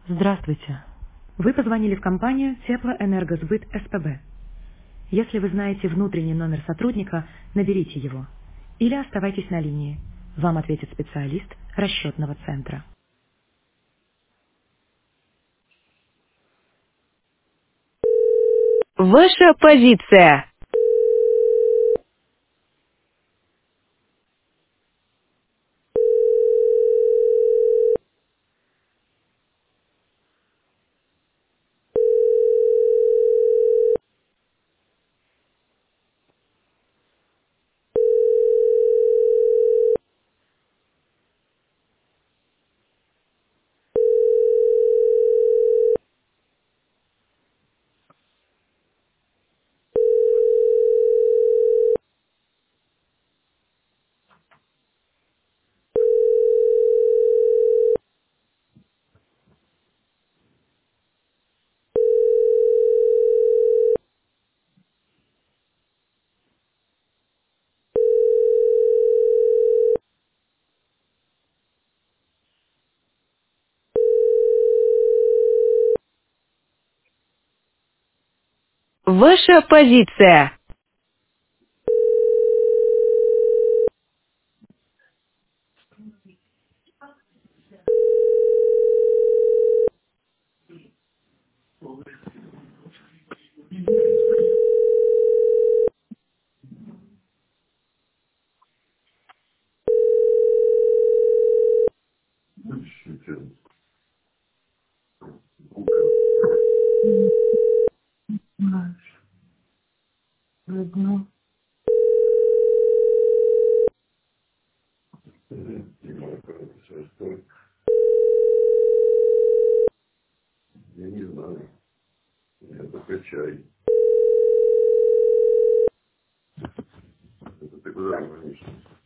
Здравствуйте. Вы позвонили в компанию Теплоэнергосбыт СПБ. Если вы знаете внутренний номер сотрудника, наберите его. Или оставайтесь на линии. Вам ответит специалист расчетного центра. Ваша позиция. Ваша позиция. Видно. Я не знаю. Я только чай. Это ты куда звонишь?